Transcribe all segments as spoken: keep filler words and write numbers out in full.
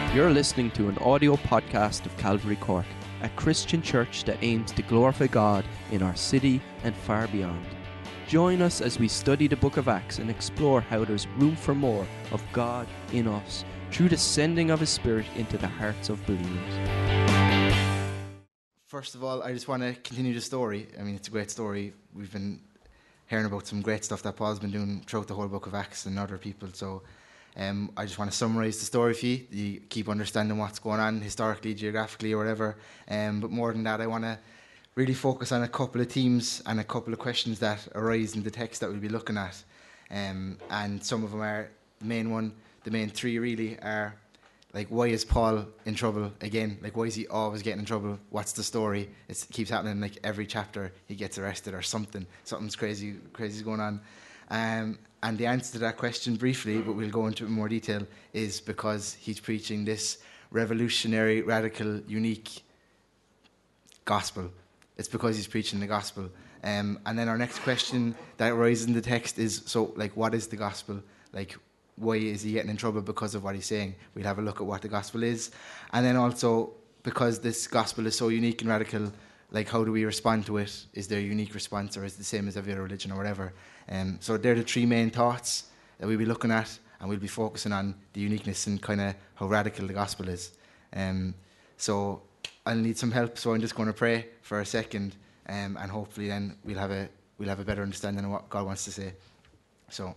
You're listening to an audio podcast of Calvary Cork, a Christian church that aims to glorify God in our city and far beyond. Join us as we study the book of Acts and explore how there's room for more of God in us through the sending of His Spirit into the hearts of believers. First of all, I just want to continue the story. I mean, it's a great story. We've been hearing about some great stuff that Paul's been doing throughout the whole book of Acts and other people, so Um, I just want to summarise the story for you. You keep understanding what's going on historically, geographically, or whatever. Um, but more than that, I want to really focus on a couple of themes and a couple of questions that arise in the text that we'll be looking at. Um, and some of them are the main one. The main three really are like, why is Paul in trouble again? Like, why is he always getting in trouble? What's the story? It's, it keeps happening. Like every chapter, he gets arrested or something. Something's crazy, crazy going on. Um, and the answer to that question briefly, but we'll go into it in more detail, is because he's preaching this revolutionary, radical, unique gospel. It's because he's preaching the gospel. Um, and then our next question that arises in the text is, so, like, what is the gospel? Like, why is he getting in trouble because of what he's saying? We'll have a look at what the gospel is. And then also, because this gospel is so unique and radical, like, how do we respond to it? Is there a unique response, or is it the same as every other religion or whatever? Um, so they're the three main thoughts that we'll be looking at, and we'll be focusing on the uniqueness and kind of how radical the gospel is. Um, so I'll need some help, so I'm just going to pray for a second, um, and hopefully then we'll have a we'll have a better understanding of what God wants to say. So,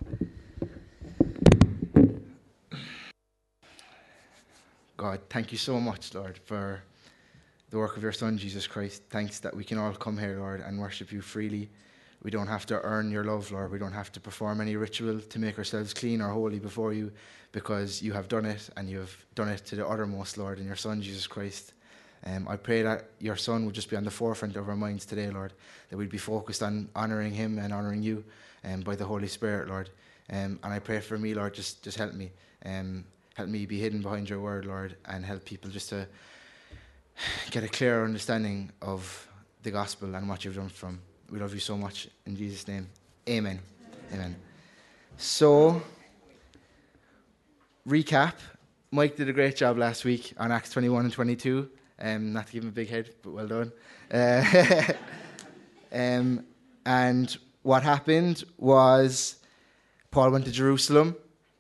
God, thank you so much, Lord, for the work of your Son, Jesus Christ. Thanks that we can all come here, Lord, and worship you freely. We don't have to earn your love, Lord. We don't have to perform any ritual to make ourselves clean or holy before you, because you have done it, and you have done it to the uttermost, Lord, in your Son, Jesus Christ. Um, I pray that your Son would just be on the forefront of our minds today, Lord, that we'd be focused on honouring him and honouring you um, by the Holy Spirit, Lord. Um, and I pray for me, Lord, just, just help me. Um, help me be hidden behind your word, Lord, and help people just to get a clearer understanding of the gospel and what you've done from. We love you so much. In Jesus' name, amen. Amen. Amen. So, recap. Mike did a great job last week on Acts twenty-one and twenty-two. Um, not to give him a big head, but well done. Uh, um, and what happened was Paul went to Jerusalem,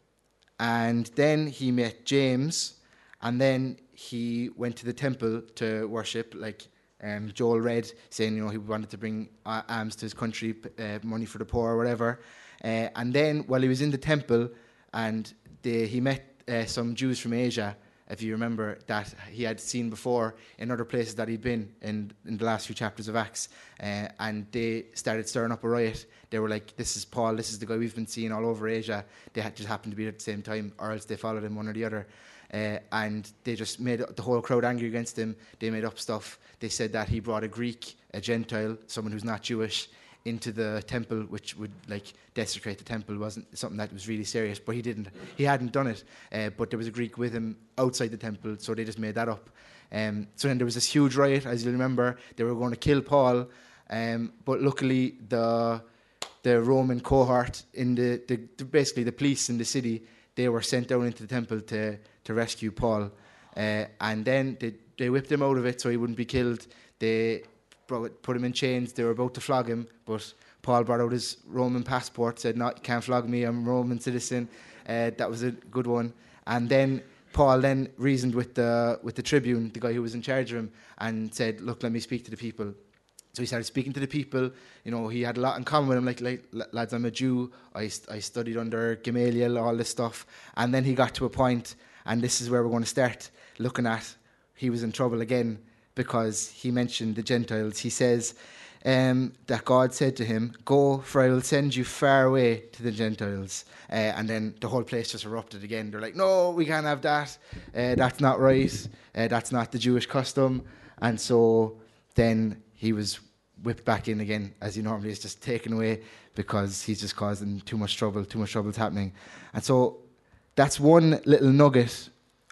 and then he met James, and then he went to the temple to worship, like um, Joel read, saying, you know, he wanted to bring uh, alms to his country, uh, money for the poor or whatever. Uh, and then while he was in the temple, and they, he met uh, some Jews from Asia, if you remember, that he had seen before in other places that he'd been in, in the last few chapters of Acts. Uh, and they started stirring up a riot. They were like, this is Paul, this is the guy we've been seeing all over Asia. They had just happened to be at the same time, or else they followed him, one or the other. Uh, and they just made the whole crowd angry against him. They made up stuff. They said that he brought a Greek, a Gentile, someone who's not Jewish, into the temple, which would like desecrate the temple. Wasn't something that was really serious, but he didn't. He hadn't done it. Uh, but there was a Greek with him outside the temple, so they just made that up. Um, so then there was this huge riot, as you remember. They were going to kill Paul, um, but luckily the the Roman cohort in the, the, the basically the police in the city, they were sent down into the temple to to rescue Paul, uh, and then they they whipped him out of it so he wouldn't be killed. They brought, put him in chains. They were about to flog him, but Paul brought out his Roman passport, said, "No, you can't flog me. I'm a Roman citizen." Uh, that was a good one. And then Paul then reasoned with the with the tribune, the guy who was in charge of him, and said, "Look, let me speak to the people." So he started speaking to the people. You know, he had a lot in common with them. Like, like lads, I'm a Jew. I I studied under Gamaliel, all this stuff. And then he got to a point, and this is where we're going to start looking at. He was in trouble again because he mentioned the Gentiles. He says um, that God said to him, "Go, for I will send you far away to the Gentiles." Uh, and then the whole place just erupted again. They're like, "No, we can't have that. Uh, that's not right. Uh, that's not the Jewish custom." And so then he was whipped back in again, as he normally is, just taken away because he's just causing too much trouble. Too much trouble is happening. And so that's one little nugget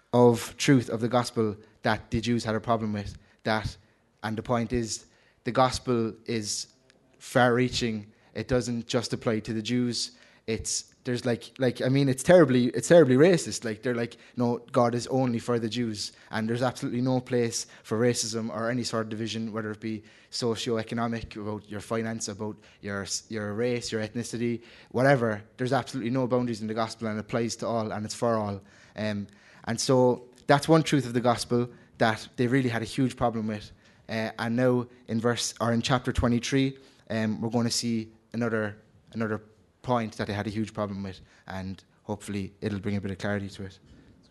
of truth of the gospel that the Jews had a problem with. That, and the point is, the gospel is far-reaching. It doesn't just apply to the Jews. It's there's like like I mean it's terribly it's terribly racist. Like they're like, no, God is only for the Jews, and there's absolutely no place for racism or any sort of division, whether it be socio-economic, about your finance, about your your race, your ethnicity, whatever. There's absolutely no boundaries in the gospel, and it applies to all, and it's for all. Um, and so that's one truth of the gospel that they really had a huge problem with. Uh, and now in verse or in chapter twenty-three, um, we're going to see another another. point that they had a huge problem with, and hopefully it'll bring a bit of clarity to it.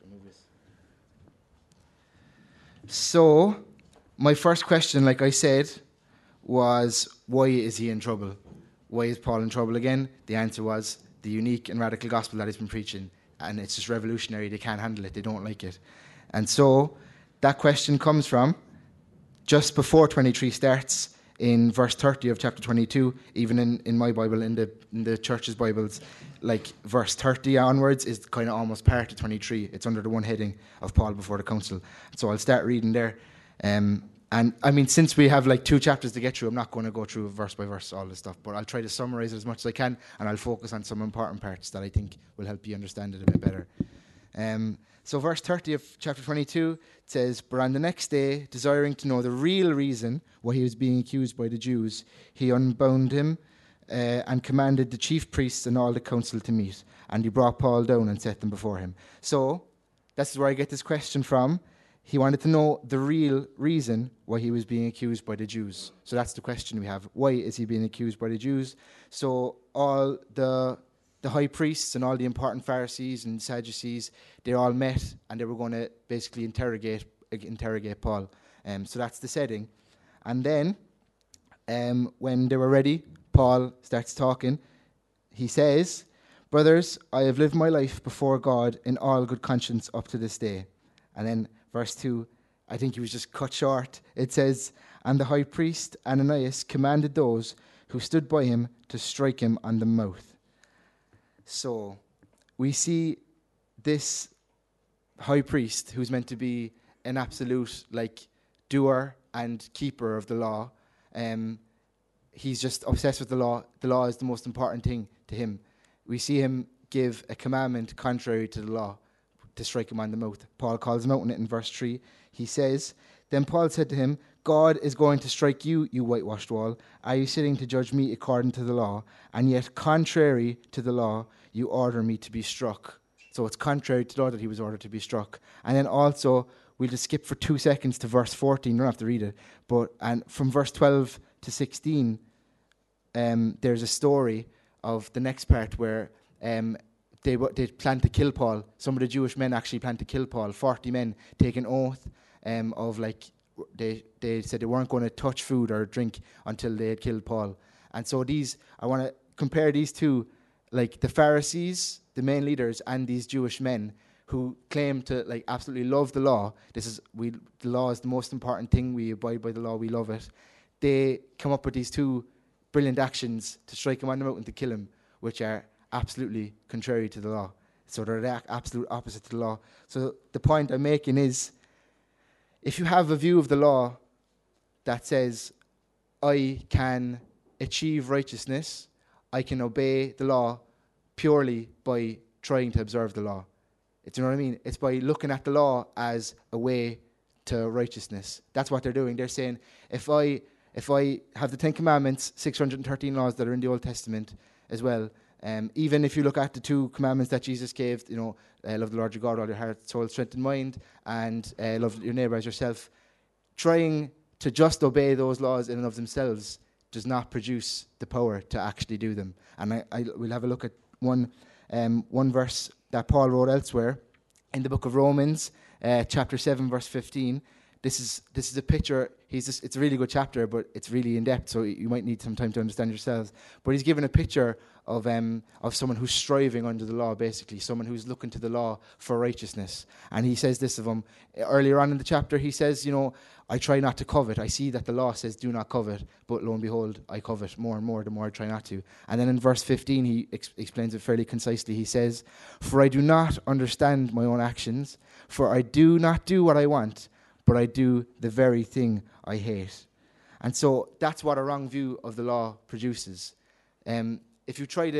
So, my first question, like I said, was why is he in trouble? Why is Paul in trouble again? The answer was the unique and radical gospel that he's been preaching, and it's just revolutionary. They can't handle it. They don't like it. And so, that question comes from just before twenty-three starts, in verse thirty of chapter twenty-two, even in, in my Bible, in the in the church's Bibles, like verse thirty onwards is kind of almost part of twenty-three. It's under the one heading of Paul before the council. So I'll start reading there. Um, and I mean, since we have like two chapters to get through, I'm not going to go through verse by verse all this stuff, but I'll try to summarize it as much as I can, and I'll focus on some important parts that I think will help you understand it a bit better. Um, so verse thirty of chapter twenty-two says, "But on the next day, desiring to know the real reason why he was being accused by the Jews, he unbound him uh, and commanded the chief priests and all the council to meet. And he brought Paul down and set them before him." So this is where I get this question from. He wanted to know the real reason why he was being accused by the Jews. So that's the question we have. Why is he being accused by the Jews? So all the the high priests and all the important Pharisees and Sadducees, they all met and they were going to basically interrogate interrogate Paul. Um, so that's the setting. And then um, when they were ready, Paul starts talking. He says, "Brothers, I have lived my life before God in all good conscience up to this day." And then verse two, I think he was just cut short. It says, "And the high priest Ananias commanded those who stood by him to strike him on the mouth." So we see this high priest, who's meant to be an absolute like doer and keeper of the law. Um, he's just obsessed with the law. The law is the most important thing to him. We see him give a commandment contrary to the law, to strike him on the mouth. Paul calls him out on it in verse three. He says, "Then Paul said to him, 'God is going to strike you, you whitewashed wall. Are you sitting to judge me according to the law? And yet contrary to the law, you order me to be struck.'" So it's contrary to the law that he was ordered to be struck. And then also, we'll just skip for two seconds to verse fourteen. You don't have to read it. But and from verse twelve to sixteen, um, there's a story of the next part where um, they they plan to kill Paul. Some of the Jewish men actually plan to kill Paul. Forty men take an oath um, of like they they said they weren't going to touch food or drink until they had killed Paul. And so these, I want to compare these two, like the Pharisees, the main leaders, and these Jewish men who claim to like absolutely love the law. This is we the law is the most important thing. We abide by the law. We love it. They come up with these two brilliant actions to strike him on the mouth and to kill him, which are absolutely contrary to the law. So they're the absolute opposite to the law. So the point I'm making is, if you have a view of the law that says, I can achieve righteousness, I can obey the law purely by trying to observe the law. It's, you know what I mean? It's by looking at the law as a way to righteousness. That's what they're doing. They're saying, if I if I have the Ten Commandments, six hundred thirteen laws that are in the Old Testament as well, um, even if you look at the two commandments that Jesus gave, you know, uh, love the Lord your God with all your heart, soul, strength, and mind, and uh, love your neighbour as yourself, trying to just obey those laws in and of themselves does not produce the power to actually do them. And I, I we'll have a look at one um, one verse that Paul wrote elsewhere in the book of Romans, uh, chapter seven, verse fifteen. This is this is a picture. He's just, it's a really good chapter, but it's really in depth, so you might need some time to understand yourselves. But he's given a picture of um of someone who's striving under the law, basically, someone who's looking to the law for righteousness. And he says this of him earlier on in the chapter. He says, you know, I try not to covet. I see that the law says do not covet, but lo and behold, I covet more and more the more I try not to. And then in verse fifteen, he ex- explains it fairly concisely. He says, "For I do not understand my own actions, for I do not do what I want, but I do the very thing I hate." And so that's what a wrong view of the law produces. Um, if you try to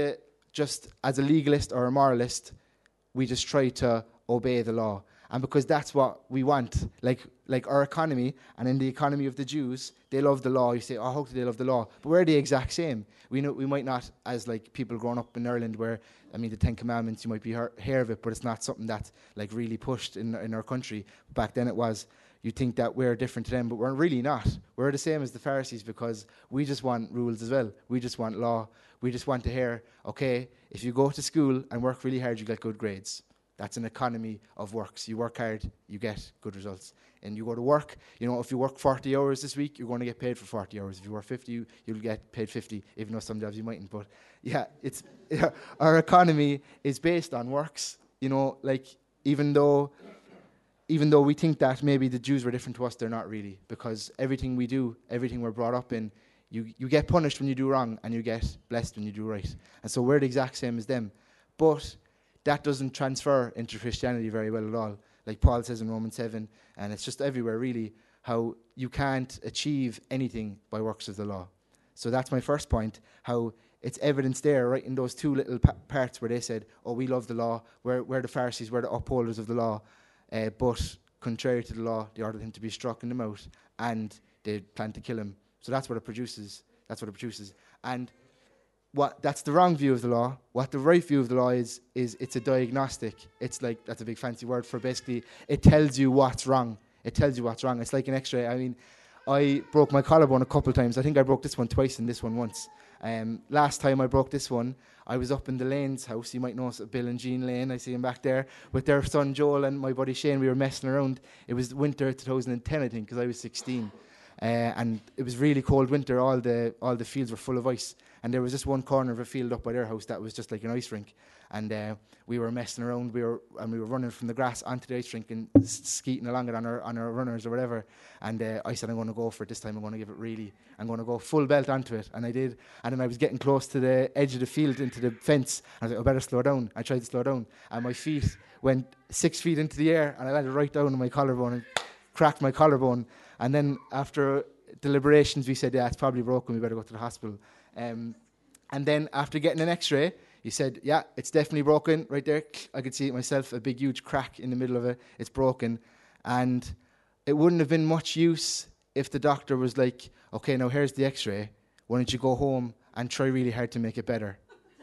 just as a legalist or a moralist, we just try to obey the law. And because that's what we want, like like our economy, and in the economy of the Jews, they love the law. You say, oh, how do they love the law? But we're the exact same. We know we might not, as like people growing up in Ireland, where, I mean, the Ten Commandments, you might be hear, hear of it, but it's not something that's like really pushed in in our country. Back then it was. You think that we're different to them, but we're really not. We're the same as the Pharisees because we just want rules as well. We just want law. We just want to hear, okay, if you go to school and work really hard, you get good grades. That's an economy of works. You work hard, you get good results. And you go to work, you know, if you work forty hours this week, you're going to get paid for forty hours. If you work fifty, you, you'll get paid fifty, even though some jobs you mightn't. But yeah, it's our economy is based on works. You know, like even though... Even though we think that maybe the Jews were different to us, they're not really. Because everything we do, everything we're brought up in, you, you get punished when you do wrong and you get blessed when you do right. And so we're the exact same as them. But that doesn't transfer into Christianity very well at all. Like Paul says in Romans seven, and it's just everywhere really, how you can't achieve anything by works of the law. So that's my first point, how it's evidence there, right, in those two little pa- parts where they said, oh, we love the law, we're, we're the Pharisees, we're the upholders of the law. Uh, but contrary to the law, they ordered him to be struck in the mouth, and they planned to kill him. So that's what it produces. That's what it produces. And what that's the wrong view of the law. What the right view of the law is, is it's a diagnostic. It's like, that's a big fancy word for basically, it tells you what's wrong. It tells you what's wrong. It's like an x-ray. I mean, I broke my collarbone a couple of times. I think I broke this one twice and this one once. Um, last time I broke this one, I was up in the Lane's house. You might know Bill and Jean Lane. I see him back there with their son Joel and my buddy Shane. We were messing around. It was winter two thousand ten, I think, because I was sixteen. Uh, and it was really cold winter. All the all the fields were full of ice. And there was just one corner of a field up by their house that was just like an ice rink. And uh, we were messing around. We were and we were running from the grass onto the ice rink and s- skeeting along it on our on our runners or whatever. And uh, I said, I'm going to go for it this time. I'm going to give it really. I'm going to go full belt onto it. And I did. And then I was getting close to the edge of the field into the fence. And I was like, I better slow down. I tried to slow down. And my feet went six feet into the air. And I landed right down on my collarbone and cracked my collarbone. And then after deliberations, we said, yeah, it's probably broken. We better go to the hospital. Um, and then after getting an x-ray, he said, yeah, it's definitely broken right there. I could see it myself, a big, huge crack in the middle of it. It's broken. And it wouldn't have been much use if the doctor was like, okay, now here's the x-ray. Why don't you go home and try really hard to make it better?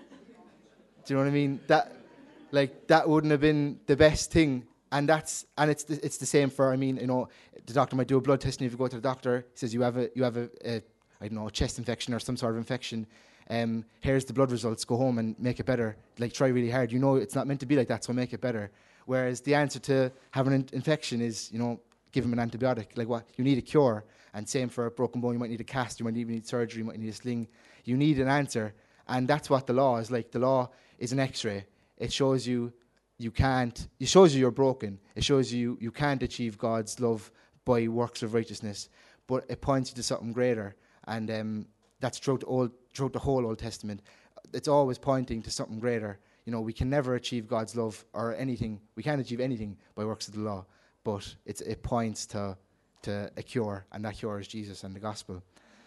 Do you know what I mean? That, like, that wouldn't have been the best thing. And that's and it's the, it's the same for, I mean, you know, the doctor might do a blood test, and if you go to the doctor, he says you have a you have a, a I don't know, a chest infection or some sort of infection. Um, here's the blood results. Go home and make it better. Like, try really hard. You know, it's not meant to be like that, so make it better. Whereas the answer to having an infection is, you know, give him an antibiotic. Like, what you need a cure. And same for a broken bone. You might need a cast. You might even need surgery. You might need a sling. You need an answer, and that's what the law is like. The law is an X-ray. It shows you you can't. It shows you you're broken. It shows you you can't achieve God's love by works of righteousness. But it points you to something greater, and um, that's throughout the old, throughout the whole Old Testament. It's always pointing to something greater. You know, we can never achieve God's love or anything. We can't achieve anything by works of the law. But it's, it points to to a cure, and that cure is Jesus and the gospel.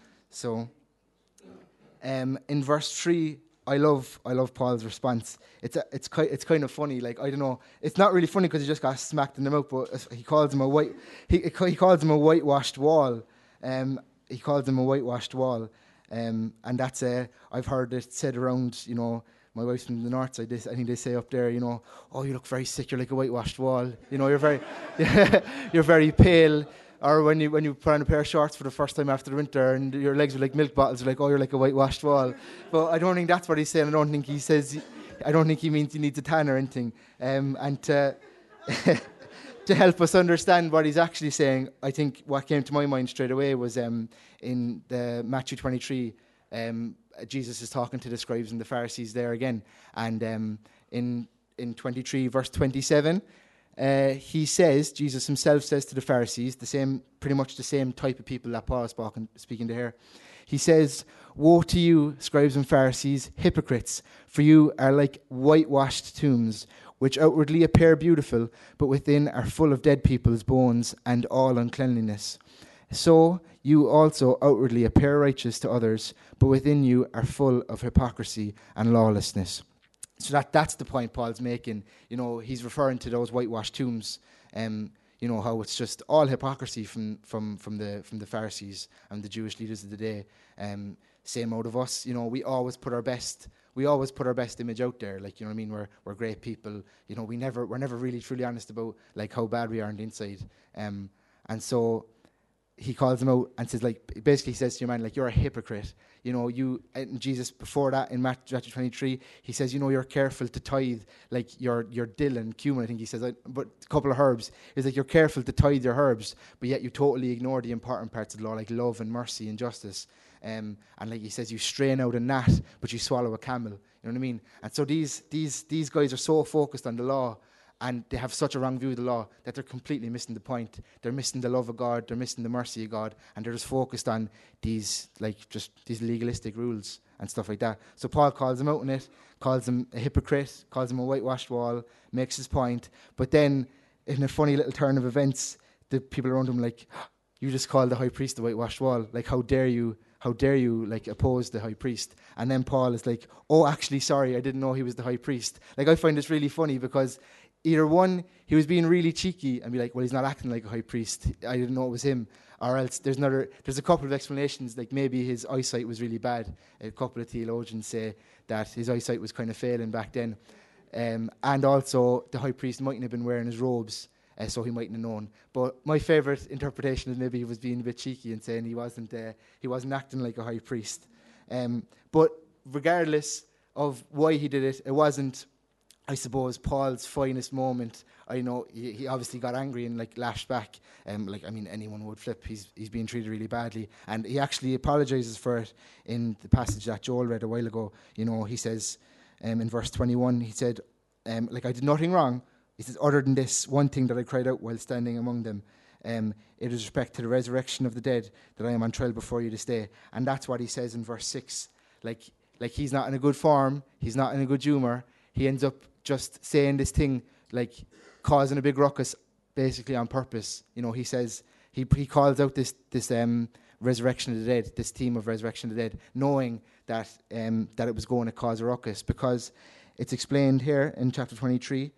So, um, in verse three, I love I love Paul's response. It's a, it's quite it's kind of funny. Like, I don't know, it's not really funny because he just got smacked in the mouth. But he calls him a white he he calls him a whitewashed wall. Um, he calls him a whitewashed wall, um, and that's a I've heard it said around. You know, my wife's from the north side. They, I think they say up there, you know, oh, you look very sick. You're like a whitewashed wall. You know, you're very you're very pale. Or when you when you put on a pair of shorts for the first time after the winter and your legs are like milk bottles, you're like, oh, you're like a whitewashed wall. But I don't think that's what he's saying. I don't think he says, I don't think he means he needs a tan or anything. Um, and to, to help us understand what he's actually saying, I think what came to my mind straight away was um, in the Matthew twenty-three, um, Jesus is talking to the scribes and the Pharisees there again. And um, in in twenty-three, verse twenty-seven, Uh, he says, Jesus himself says to the Pharisees, the same, pretty much the same type of people that Paul is speaking, speaking to here. He says, woe to you, scribes and Pharisees, hypocrites, for you are like whitewashed tombs, which outwardly appear beautiful, but within are full of dead people's bones and all uncleanliness. So you also outwardly appear righteous to others, but within you are full of hypocrisy and lawlessness. So that that's the point Paul's making. You know, he's referring to those whitewashed tombs. Um, you know, how it's just all hypocrisy from from from the from the Pharisees and the Jewish leaders of the day. Um, same out of us. You know, we always put our best. We always put our best image out there. Like, you know what I mean? We're we're great people. You know, we never we're never really truly honest about like how bad we are on the inside. Um, and so he calls them out and says, like, basically says to your man, like, you're a hypocrite. You know, you, and Jesus before that in Matthew twenty-three, he says, you know, you're careful to tithe, like, your your dill and cumin, I think he says, but a couple of herbs. He's like, you're careful to tithe your herbs, but yet you totally ignore the important parts of the law, like love and mercy and justice. Um, and like he says, you strain out a gnat, but you swallow a camel. You know what I mean? And so these these these guys are so focused on the law, and they have such a wrong view of the law that they're completely missing the point. They're missing the love of God. They're missing the mercy of God. And they're just focused on these, like, just these legalistic rules and stuff like that. So Paul calls them out on it, calls them a hypocrite, calls them a whitewashed wall, makes his point. But then, in a funny little turn of events, the people around him are like, you just called the high priest the whitewashed wall. Like, how dare you, how dare you, like, oppose the high priest? And then Paul is like, oh, actually, sorry, I didn't know he was the high priest. Like, I find this really funny because either one, he was being really cheeky and be like, well, he's not acting like a high priest. I didn't know it was him. Or else there's another, there's a couple of explanations, like maybe his eyesight was really bad. A couple of theologians say that his eyesight was kind of failing back then. Um, and also the high priest mightn't have been wearing his robes, uh, so he mightn't have known. But my favourite interpretation is maybe he was being a bit cheeky and saying he wasn't, uh, he wasn't acting like a high priest. Um, but regardless of why he did it, it wasn't, I suppose, Paul's finest moment. I know he, he obviously got angry and like lashed back. Um, like I mean, anyone would flip. He's he's being treated really badly, and he actually apologizes for it in the passage that Joel read a while ago. You know, he says um, in verse twenty-one, he said, um, "Like I did nothing wrong." He says, "Other than this one thing that I cried out while standing among them, um, it is respect to the resurrection of the dead that I am on trial before you this day." And that's what he says in verse six. Like like he's not in a good form. He's not in a good humor. He ends up just saying this thing, like causing a big ruckus, basically on purpose. You know, he says, he he calls out this this um, resurrection of the dead, this theme of resurrection of the dead, knowing that um, that it was going to cause a ruckus, because it's explained here in chapter twenty-three,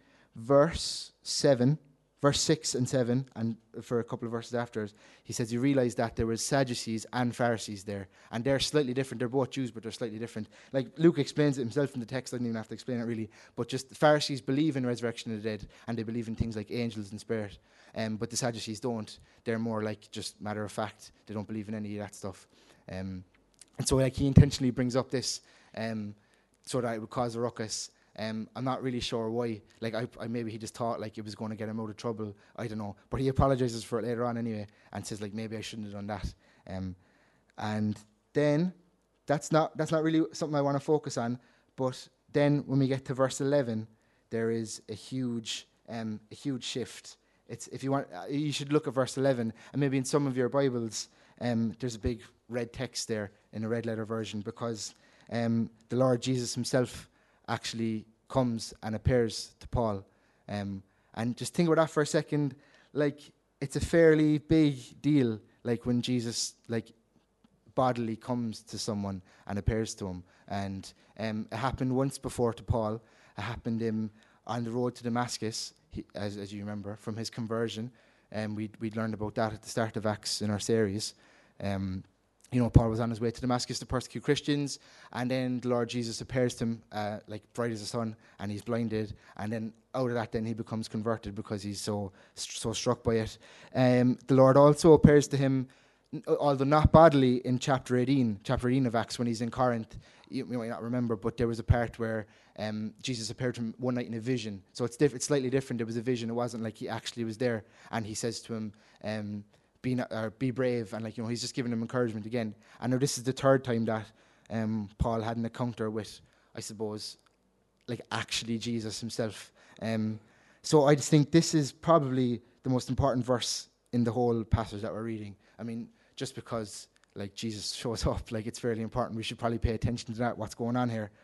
verse seven, verse six and seven, and for a couple of verses after, he says, you realize that there was Sadducees and Pharisees there, and they're slightly different. They're both Jews, but they're slightly different. Like Luke explains it himself in the text. I don't even have to explain it really, but just the Pharisees believe in resurrection of the dead, and they believe in things like angels and spirit, um, but the Sadducees don't. They're more like just matter of fact. They don't believe in any of that stuff. Um, and so like he intentionally brings up this um, so that it would cause a ruckus. Um, I'm not really sure why. Like, I, I maybe he just thought like it was going to get him out of trouble. I don't know. But he apologizes for it later on anyway, and says like maybe I shouldn't have done that. Um, and then that's not that's not really something I want to focus on. But then when we get to verse eleven, there is a huge um, a huge shift. It's if you want, uh, you should look at verse eleven, and maybe in some of your Bibles, um, there's a big red text there in a red letter version, because um, the Lord Jesus himself actually comes and appears to Paul. Um, and just think about that for a second. Like, it's a fairly big deal, like when Jesus like bodily comes to someone and appears to him. And um, it happened once before to Paul. It happened um, on the road to Damascus, he, as, as you remember, from his conversion. And um, we'd, we'd learned about that at the start of Acts in our series. Um, You know, Paul was on his way to Damascus to persecute Christians, and then the Lord Jesus appears to him uh, like bright as the sun, and he's blinded, and then out of that then he becomes converted because he's so so struck by it. Um, the Lord also appears to him, although not bodily, in chapter eighteen, chapter eighteen of Acts when he's in Corinth. You, you might not remember, but there was a part where um, Jesus appeared to him one night in a vision. So it's diff- it's slightly different. It was a vision. It wasn't like he actually was there, and he says to him, Um, Be, not, or be brave, and like you know, he's just giving him encouragement again. I know this is the third time that um, Paul had an encounter with, I suppose, like actually Jesus himself. Um, so I just think this is probably the most important verse in the whole passage that we're reading. I mean, just because like Jesus shows up, like it's fairly important. We should probably pay attention to that. What's going on here?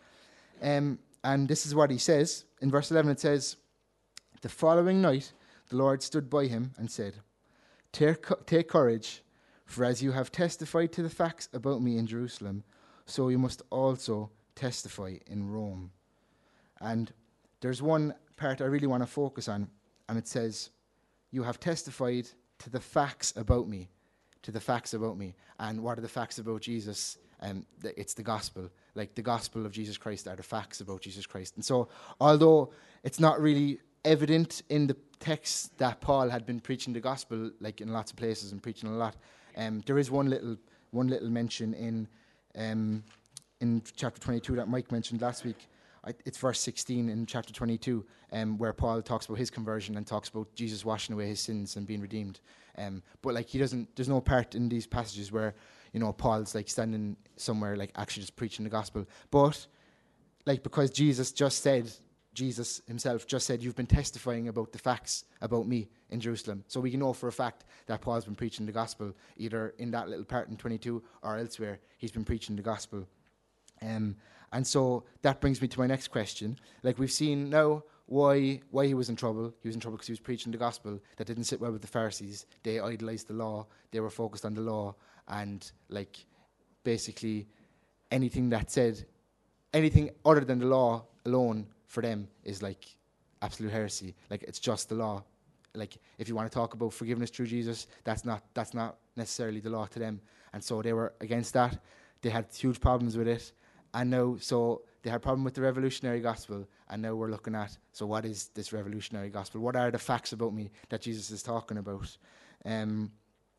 Um, and this is what he says in verse eleven. It says, "The following night, the Lord stood by him and said, Take, take courage, for as you have testified to the facts about me in Jerusalem, so you must also testify in Rome." And there's one part I really want to focus on, and it says, you have testified to the facts about me, to the facts about me. And what are the facts about Jesus? Um, th- it's the gospel. Like the gospel of Jesus Christ are the facts about Jesus Christ. And so, although it's not really evident in the text that Paul had been preaching the gospel, like in lots of places and preaching a lot, um, there is one little one little mention in um, in chapter twenty-two that Mike mentioned last week. I, it's verse sixteen in chapter twenty-two, um, where Paul talks about his conversion and talks about Jesus washing away his sins and being redeemed. Um, but like he doesn't, there's no part in these passages where, you know, Paul's like standing somewhere like actually just preaching the gospel. But like because Jesus just said, Jesus himself just said, you've been testifying about the facts about me in Jerusalem. So we know for a fact that Paul's been preaching the gospel, either in that little part in twenty-two or elsewhere. He's been preaching the gospel. Um, and so that brings me to my next question. Like we've seen now why why he was in trouble. He was in trouble because he was preaching the gospel that didn't sit well with the Pharisees. They idolized the law. They were focused on the law. And like basically anything that said, anything other than the law alone for them is like absolute heresy. Like it's just the law. Like if you want to talk about forgiveness through Jesus, that's not that's not necessarily the law to them. And so they were against that. They had huge problems with it. And now, so they had a problem with the revolutionary gospel, and now we're looking at, so what is this revolutionary gospel? What are the facts about me that Jesus is talking about? Um,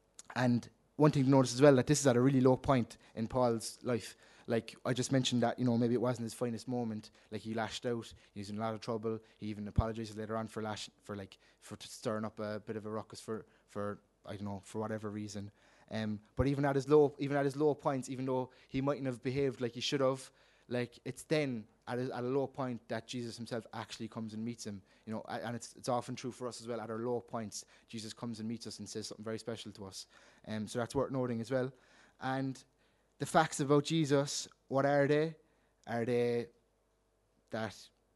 and one thing to notice as well, that this is at a really low point in Paul's life. Like, I just mentioned that, you know, maybe it wasn't his finest moment. Like, he lashed out, he was in a lot of trouble. He even apologized later on for, lash, for like, for t- stirring up a bit of a ruckus for, for, I don't know, for whatever reason. Um, but even at his low, even at his low points, even though he mightn't have behaved like he should have, like it's then at a, at a low point that Jesus himself actually comes and meets him. You know, and it's it's often true for us as well. At our low points, Jesus comes and meets us and says something very special to us. Um, so that's worth noting as well. And the facts about Jesus, what are they? Are they that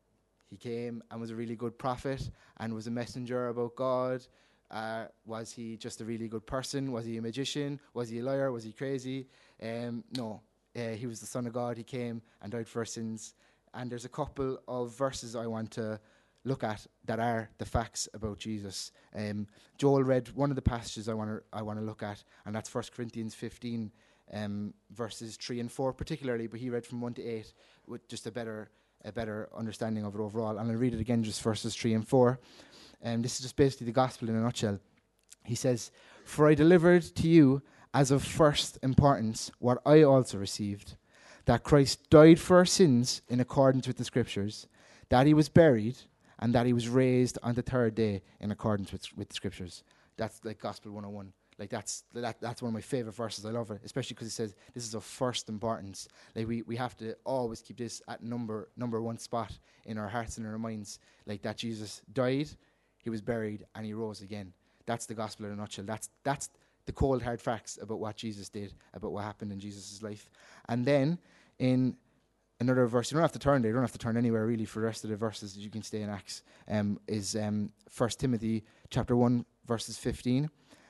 he came and was a really good prophet and was a messenger about God? Uh, was he just a really good person? Was he a magician? Was he a liar? Was he crazy? Um, no. Uh, he was the Son of God. He came and died for our sins. And there's a couple of verses I want to look at that are the facts about Jesus. Um, Joel read one of the passages I want to I want to look at, and that's First Corinthians fifteen, um, verses three and four particularly, but he read from one to eight with just a better a better understanding of it overall. And I'll read it again, just verses three and four. Um, this is just basically the gospel in a nutshell. He says, "For I delivered to you as of first importance what I also received, that Christ died for our sins in accordance with the Scriptures, that he was buried, and that he was raised on the third day in accordance with, with the Scriptures." That's like Gospel one oh one. Like that's that, that's one of my favorite verses. I love it, especially because it says this is of first importance. Like we, we have to always keep this at number number one spot in our hearts and in our minds. Like that Jesus died, he was buried, and he rose again. That's the gospel in a nutshell. That's that's the cold hard facts about what Jesus did, about what happened in Jesus' life. And then in another verse, you don't have to turn there, you don't have to turn anywhere really for the rest of the verses, you can stay in Acts, um, is um, First Timothy chapter one, verses fifteen.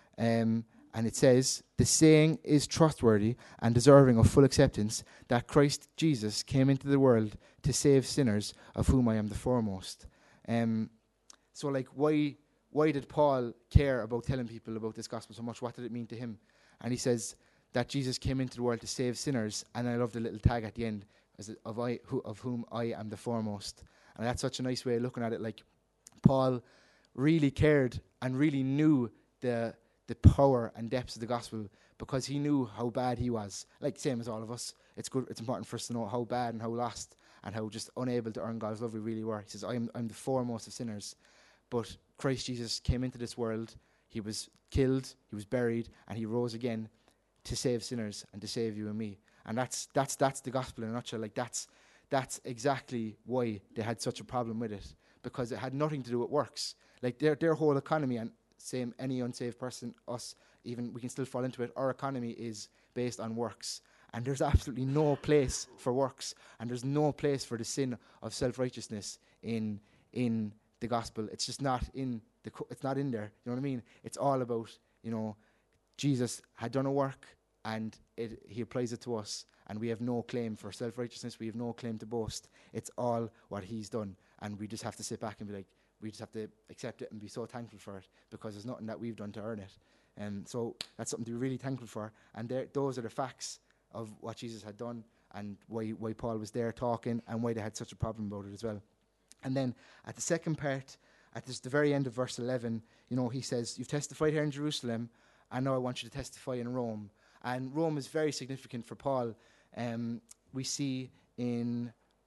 Um, and it says, "The saying is trustworthy and deserving of full acceptance, that Christ Jesus came into the world to save sinners, of whom I am the foremost." Um, so like, why why did Paul care about telling people about this gospel so much? What did it mean to him? And he says that Jesus came into the world to save sinners, and I love the little tag at the end, as it, of I who of whom I am the foremost. And that's such a nice way of looking at it. Like, Paul really cared and really knew the the power and depths of the gospel, because he knew how bad he was. Like, same as all of us. It's good. It's important for us to know how bad and how lost and how just unable to earn God's love we really were. He says, I'm, I'm the foremost of sinners. But Christ Jesus came into this world. He was killed, he was buried, and he rose again to save sinners and to save you and me. And that's that's that's the gospel in a nutshell. Like, that's that's exactly why they had such a problem with it, because it had nothing to do with works. Like, their their whole economy, and same any unsaved person, us, even we can still fall into it. Our economy is based on works, and there's absolutely no place for works, and there's no place for the sin of self-righteousness in in the gospel. It's just not in the. Co- it's not in there. You know what I mean? It's all about, you know, Jesus had done a work, and it, he applies it to us, and we have no claim for self-righteousness. We have no claim to boast. It's all what he's done, and we just have to sit back and be like, we just have to accept it and be so thankful for it, because there's nothing that we've done to earn it. And so that's something to be really thankful for. And there, those are the facts of what Jesus had done, and why, why Paul was there talking, and why they had such a problem about it as well. And then at the second part, at this, the very end of verse eleven, you know, he says, you've testified here in Jerusalem, and now I want you to testify in Rome. And Rome is very significant for Paul. Um, we see in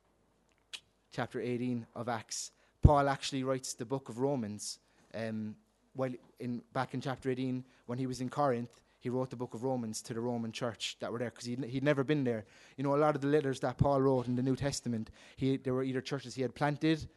chapter eighteen of Acts, Paul actually writes the book of Romans. Um, while in back in chapter eighteen, when he was in Corinth, he wrote the book of Romans to the Roman church that were there, because he'd, he'd never been there. You know, a lot of the letters that Paul wrote in the New Testament, he, there were either churches he had planted,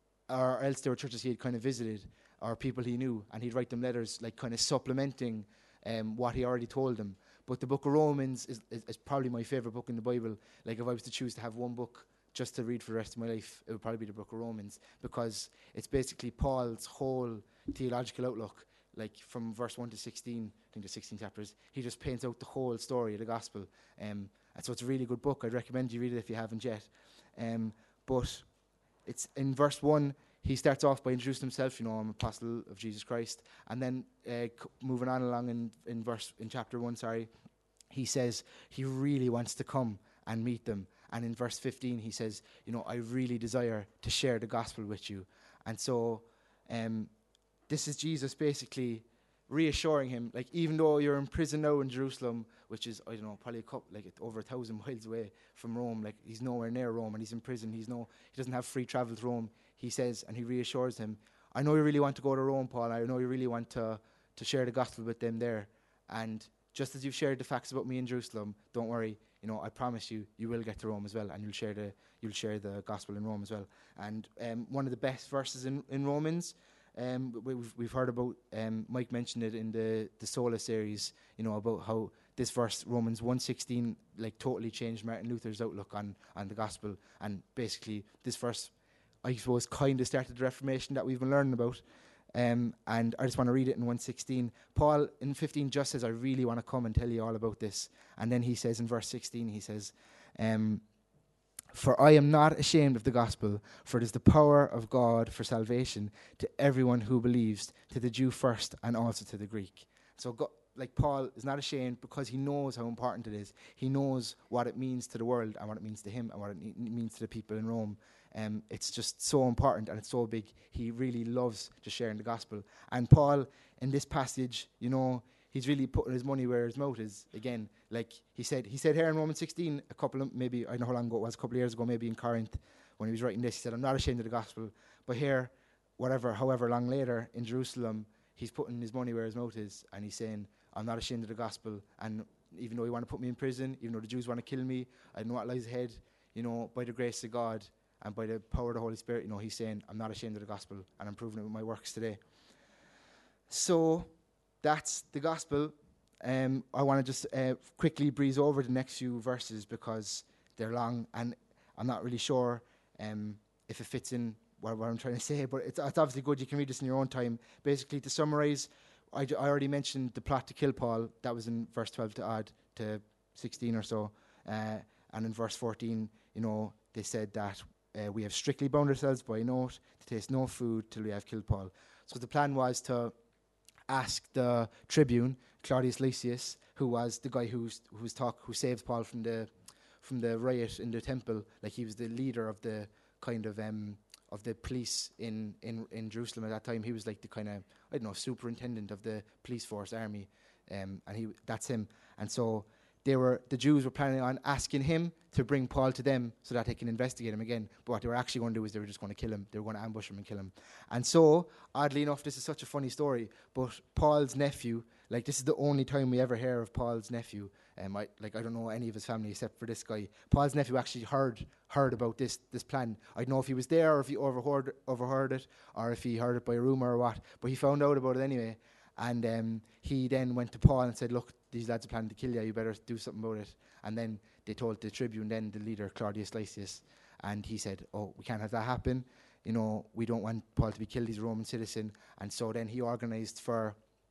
or else there were churches he had kind of visited, or people he knew, and he'd write them letters like kind of supplementing um, what he already told them. But the book of Romans is, is, is probably my favourite book in the Bible. Like, if I was to choose to have one book just to read for the rest of my life, it would probably be the book of Romans, because it's basically Paul's whole theological outlook. Like, from verse one to sixteen, I think there's sixteen chapters, he just paints out the whole story of the gospel. Um, and so it's a really good book. I'd recommend you read it if you haven't yet. Um, but it's in verse one, he starts off by introducing himself, you know, I'm an apostle of Jesus Christ. And then uh, c- moving on along in, in verse in chapter one, sorry, he says he really wants to come and meet them. And in verse fifteen, he says, you know, I really desire to share the gospel with you. And so um, this is Jesus basically reassuring him, like, even though you're in prison now in Jerusalem, which is, I don't know, probably a couple, like over a thousand miles away from Rome, like, he's nowhere near Rome, and he's in prison, he's no, he doesn't have free travel to Rome. He says, and he reassures him, I know you really want to go to Rome, Paul, I know you really want to, to share the gospel with them there, and just as you've shared the facts about me in Jerusalem, don't worry, you know, I promise you, you will get to Rome as well, and you'll share the, you'll share the gospel in Rome as well. And um, one of the best verses in, in Romans, Um, we've we've heard about, um, Mike mentioned it in the the Sola series, you know, about how this verse, Romans one sixteen, like, totally changed Martin Luther's outlook on, on the gospel. And basically this verse, I suppose, kind of started the Reformation that we've been learning about. Um, and I just want to read it in one sixteen. Paul in fifteen just says, I really want to come and tell you all about this. And then he says in verse sixteen, he says, um, for I am not ashamed of the gospel, for it is the power of God for salvation to everyone who believes, to the Jew first and also to the Greek. So, God, like, Paul is not ashamed because he knows how important it is. He knows what it means to the world and what it means to him and what it ne- means to the people in Rome. Um, it's just so important and it's so big. He really loves just sharing the gospel. And Paul, in this passage, you know, he's really putting his money where his mouth is. Again, like he said, he said here in Romans sixteen, a couple of, maybe, I don't know how long ago it was, a couple of years ago, maybe in Corinth, when he was writing this, he said, I'm not ashamed of the gospel. But here, whatever, however long later, in Jerusalem, he's putting his money where his mouth is, and he's saying, I'm not ashamed of the gospel. And even though you want to put me in prison, even though the Jews want to kill me, I know what lies ahead, you know, by the grace of God and by the power of the Holy Spirit, you know, he's saying, I'm not ashamed of the gospel, and I'm proving it with my works today. So that's the gospel. Um, I want to just uh, quickly breeze over the next few verses because they're long, and I'm not really sure um, if it fits in what, what I'm trying to say, but it's, it's obviously good. You can read this in your own time. Basically, to summarize, I, I already mentioned the plot to kill Paul. That was in verse twelve to add to sixteen or so. Uh, and in verse fourteen, you know, they said that uh, we have strictly bound ourselves by an oath to taste no food till we have killed Paul. So the plan was to ask the tribune, Claudius Lysias, who was the guy who's, who was talk, who saved Paul from the from the riot in the temple. Like, he was the leader of the kind of um, of the police in, in, in Jerusalem at that time. He was like the kind of, I don't know, superintendent of the police force army, um, and he that's him. And so they were the Jews were planning on asking him to bring Paul to them so that they can investigate him again. But what they were actually going to do is they were just going to kill him. They were going to ambush him and kill him. And so, oddly enough, this is such a funny story, but Paul's nephew, like, this is the only time we ever hear of Paul's nephew. Um, I, like, I don't know any of his family except for this guy. Paul's nephew actually heard heard about this this plan. I don't know if he was there or if he overheard overheard it or if he heard it by rumor or what, but he found out about it anyway. And um, he then went to Paul and said, look, these lads are planning to kill you, you better do something about it. And then they told the tribune, then the leader, Claudius Lysias, and he said, oh, we can't have that happen. You know, we don't want Paul to be killed, he's a Roman citizen. And so then he organised for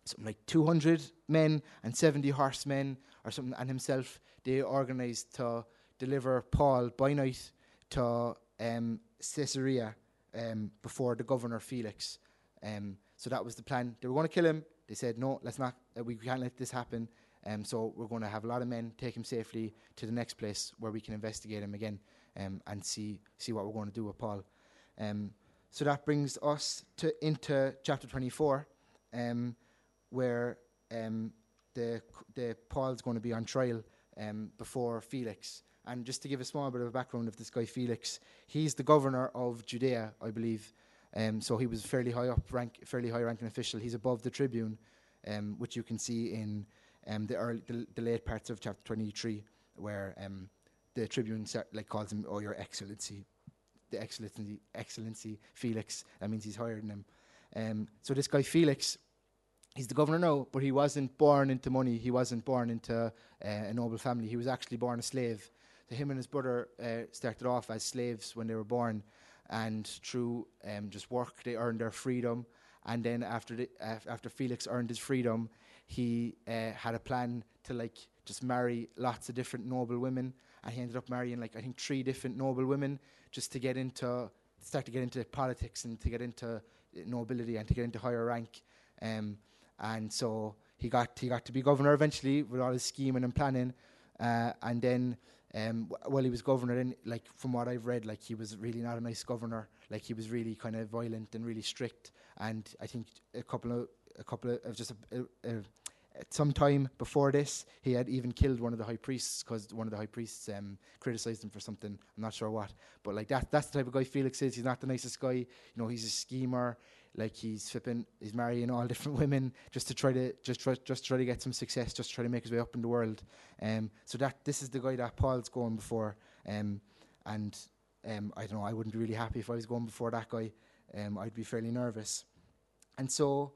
something like two hundred men and seventy horsemen or something, and himself, they organised to deliver Paul by night to um, Caesarea um, before the governor Felix. Um, so that was the plan. They were going to kill him. They said, no, let's not, uh, we can't let this happen. Um, so we're going to have a lot of men take him safely to the next place where we can investigate him again um, and see see what we're going to do with Paul. Um, so that brings us to into chapter twenty-four, um, where um, the the Paul's going to be on trial um, before Felix. And just to give a small bit of a background of this guy Felix, he's the governor of Judea, I believe. Um, so he was fairly high up rank, fairly high ranking official. He's above the tribune, um, which you can see in um, the early, the, the late parts of chapter twenty-three, where um, the tribune like calls him, "Oh, Your Excellency," the Excellency, Excellency Felix. That means he's higher than him. Um, so this guy Felix, he's the governor now, but he wasn't born into money. He wasn't born into uh, a noble family. He was actually born a slave. So him and his brother uh, started off as slaves when they were born, and through um, just work they earned their freedom. And then after the, uh, after Felix earned his freedom, he uh, had a plan to like just marry lots of different noble women, and he ended up marrying like I think three different noble women just to get into start to get into politics and to get into nobility and to get into higher rank. Um, and so he got he got to be governor eventually with all his scheming and planning. Uh, and then um, w- while he was governor, then, like from what I've read, like he was really not a nice governor. Like he was really kind of violent and really strict. And I think a couple of a couple of, of just a, a, a, some time before this, he had even killed one of the high priests because one of the high priests um, criticized him for something. I'm not sure what, but like that that's the type of guy Felix is. He's not the nicest guy. You know, he's a schemer. Like he's flipping, he's marrying all different women just to try to just try just try to get some success, just try to make his way up in the world. Um, so that this is the guy that Paul's going before, um, and um, I don't know. I wouldn't be really happy if I was going before that guy. Um, I'd be fairly nervous, and so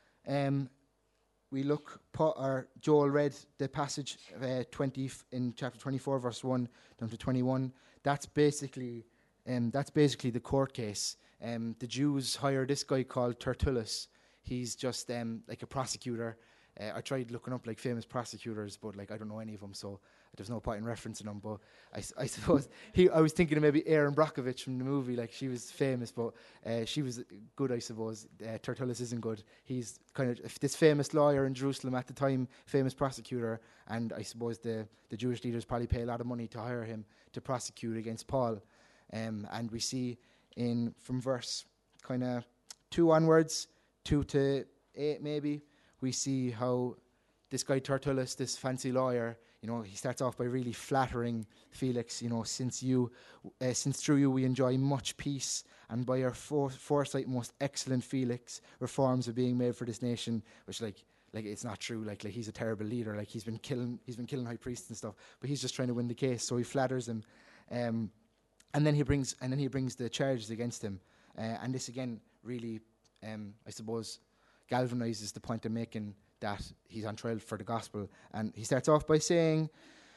um, we look. Paul, or Joel read the passage uh, twenty f- in chapter twenty-four, verse one down to twenty-one. That's basically. Um, that's basically the court case. Um, the Jews hire this guy called Tertullus. He's just um, like a prosecutor. Uh, I tried looking up like famous prosecutors, but like I don't know any of them, so there's no point in referencing them. But I, I suppose he. I was thinking of maybe Erin Brockovich from the movie. Like she was famous, but uh, she was good, I suppose. Uh, Tertullus isn't good. He's kind of this famous lawyer in Jerusalem at the time, famous prosecutor, and I suppose the the Jewish leaders probably pay a lot of money to hire him to prosecute against Paul. Um, and we see in from verse kind of two onwards, two to eight maybe, we see how this guy Tertullus, this fancy lawyer, you know, he starts off by really flattering Felix. You know, since you, uh, since through you we enjoy much peace, and by your for- foresight, most excellent Felix, reforms are being made for this nation. Which like. Like it's not true. Like, like he's a terrible leader. Like he's been killing, he's been killing high priests and stuff. But he's just trying to win the case, so he flatters him. Um, And then he brings, and then he brings the charges against him, uh, and this again really, um, I suppose, galvanizes the point I'm making that he's on trial for the gospel. And he starts off by saying,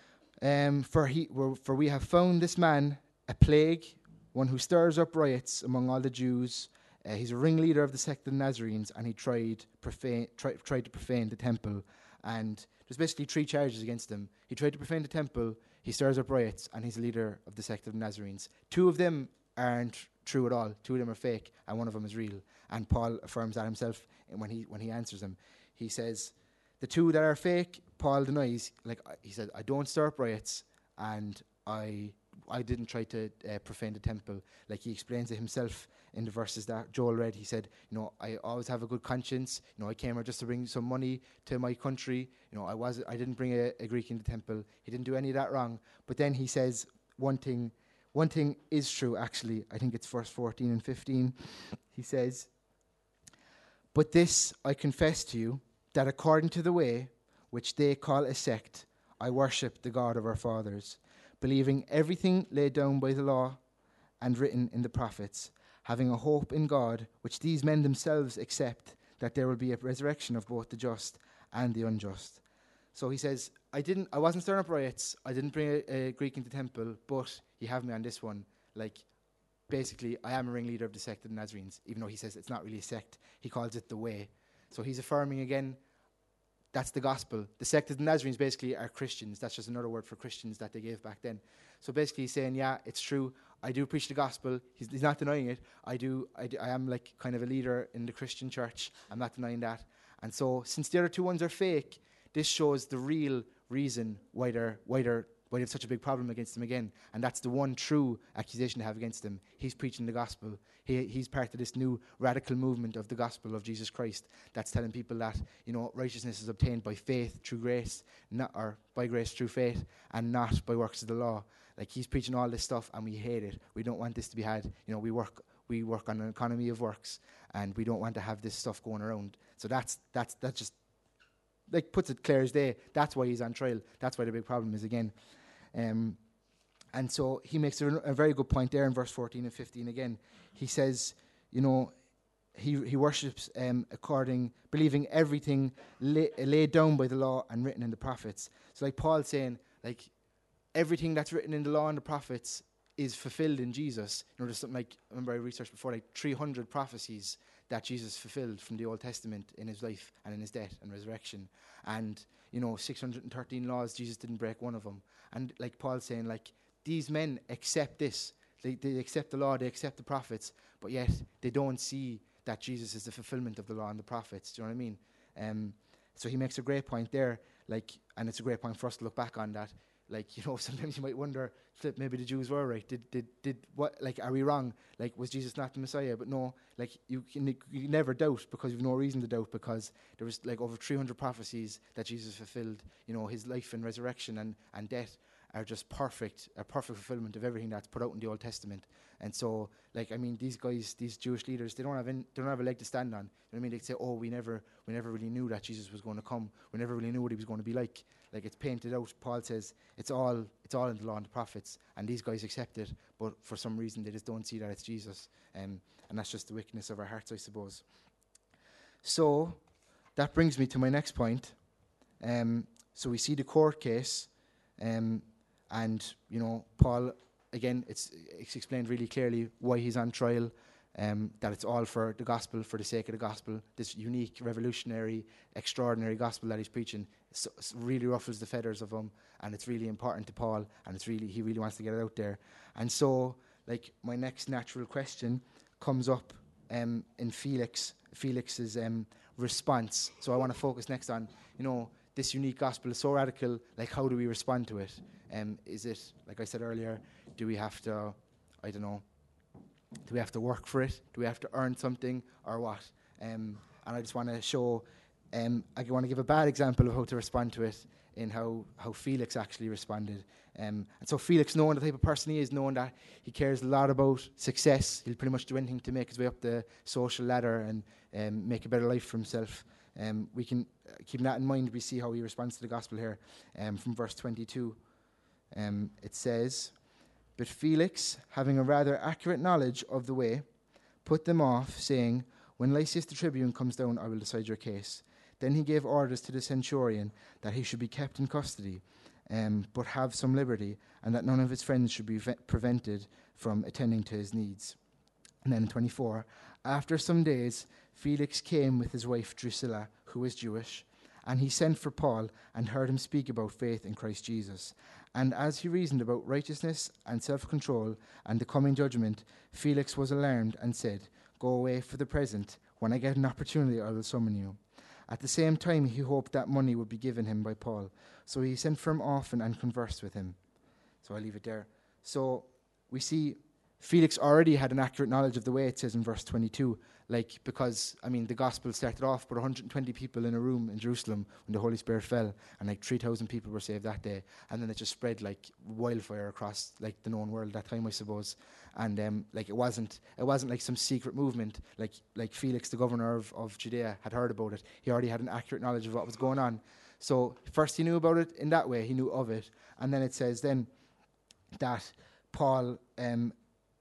um, "For he, for we have found this man a plague, one who stirs up riots among all the Jews. Uh, he's a ringleader of the sect of the Nazarenes, and he tried profane, try, tried to profane the temple." And there's basically three charges against him. He tried to profane the temple, he stirs up riots, and he's a leader of the sect of the Nazarenes. Two of them aren't true at all. Two of them are fake, and one of them is real. And Paul affirms that himself when he when he answers them. He says, the two that are fake, Paul denies. Like he said, I don't stir up riots, and I I didn't try to uh, profane the temple. Like he explains it himself in the verses that Joel read. He said, you know, I always have a good conscience. You know, I came here just to bring some money to my country. You know, I was I didn't bring a, a Greek in the temple. He didn't do any of that wrong. But then he says one thing. One thing is true, actually. I think it's verse fourteen and fifteen. He says, "But this I confess to you, that according to the way which they call a sect, I worship the God of our fathers, believing everything laid down by the law and written in the prophets, having a hope in God, which these men themselves accept, that there will be a resurrection of both the just and the unjust." So he says, I didn't, I wasn't stirring up riots, I didn't bring a, a Greek into the temple, but you have me on this one. Like, basically, I am a ringleader of the sect of the Nazarenes, even though he says it's not really a sect. He calls it the way. So he's affirming again, that's the gospel. The sect of the Nazarenes basically are Christians. That's just another word for Christians that they gave back then. So basically he's saying, yeah, it's true. I do preach the gospel. He's, he's not denying it. I do, I do. I am like kind of a leader in the Christian church. I'm not denying that. And so since the other two ones are fake, this shows the real reason why they're, why they're, why they have such a big problem against him again. And that's the one true accusation to have against him. He's preaching the gospel. He, he's part of this new radical movement of the gospel of Jesus Christ that's telling people that, you know, righteousness is obtained by faith through grace, not, or by grace through faith, and not by works of the law. Like, he's preaching all this stuff, and we hate it. We don't want this to be had. You know, we work we work on an economy of works, and we don't want to have this stuff going around. So that's that's that's just, like, puts it clear as day. That's why he's on trial. That's why the big problem is again. Um, and so he makes a, a very good point there in verse fourteen and fifteen again. He says, you know, he he worships um, according, believing everything lay, laid down by the law and written in the prophets. So like Paul's saying, like, everything that's written in the law and the prophets is fulfilled in Jesus. You know, there's something like, I remember I researched before, like three hundred prophecies that Jesus fulfilled from the Old Testament in his life and in his death and resurrection. And, you know, six hundred thirteen laws, Jesus didn't break one of them. And like Paul's saying, like, these men accept this. They, they accept the law, they accept the prophets, but yet they don't see that Jesus is the fulfillment of the law and the prophets. Do you know what I mean? Um, so he makes a great point there, like, and it's a great point for us to look back on that. Like, you know, sometimes you might wonder, flip, maybe the Jews were right. Did, did, did what, like, are we wrong? Like, was Jesus not the Messiah? But no, like, you can you never doubt, because you've no reason to doubt, because there was, like, over three hundred prophecies that Jesus fulfilled. You know, his life and resurrection and, and death are just perfect, a perfect fulfillment of everything that's put out in the Old Testament. And so, like, I mean, these guys, these Jewish leaders, they don't have in, they don't have a leg to stand on. You know what I mean? They say, oh, we never, we never really knew that Jesus was going to come. We never really knew what he was going to be like. Like, it's painted out. Paul says it's all, it's all in the law and the prophets, and these guys accept it, but for some reason they just don't see that it's Jesus. Um, and that's just the wickedness of our hearts, I suppose. So that brings me to my next point. Um, so we see the court case. Um, And, you know, Paul, again, it's, it's explained really clearly why he's on trial, um, that it's all for the gospel, for the sake of the gospel. This unique, revolutionary, extraordinary gospel that he's preaching so, so really ruffles the feathers of him, and it's really important to Paul, and it's really he really wants to get it out there. And so, like, my next natural question comes up um, in Felix, Felix's um, response. So I want to focus next on, you know, this unique gospel is so radical, like, how do we respond to it? Um, is it, like I said earlier, do we have to, I don't know, do we have to work for it? Do we have to earn something, or what? Um, and I just want to show, um, I want to give a bad example of how to respond to it in how, how Felix actually responded. Um, and so Felix, knowing the type of person he is, knowing that he cares a lot about success, he'll pretty much do anything to make his way up the social ladder and um, make a better life for himself. Um, we can uh, keep that in mind. We see how he responds to the gospel here um, from verse twenty-two. Um, it says, "But Felix, having a rather accurate knowledge of the way, put them off, saying, 'When Lysias the tribune comes down, I will decide your case.' Then he gave orders to the centurion that he should be kept in custody, um, but have some liberty, and that none of his friends should be ve- prevented from attending to his needs." And then in twenty-four, "After some days, Felix came with his wife Drusilla, who was Jewish, and he sent for Paul and heard him speak about faith in Christ Jesus. And as he reasoned about righteousness and self-control and the coming judgment, Felix was alarmed and said, 'Go away for the present. When I get an opportunity, I will summon you.' At the same time, he hoped that money would be given him by Paul. So he sent for him often and conversed with him." So I leave it there. So we see Felix already had an accurate knowledge of the way, it says in verse twenty-two, like, because, I mean, the gospel started off with one hundred twenty people in a room in Jerusalem when the Holy Spirit fell, and like three thousand people were saved that day, and then it just spread like wildfire across like the known world that time, I suppose. And um, like it wasn't it wasn't like some secret movement, like like Felix, the governor of, of Judea, had heard about it. He already had an accurate knowledge of what was going on. So first he knew about it in that way, he knew of it, and then it says then that Paul um,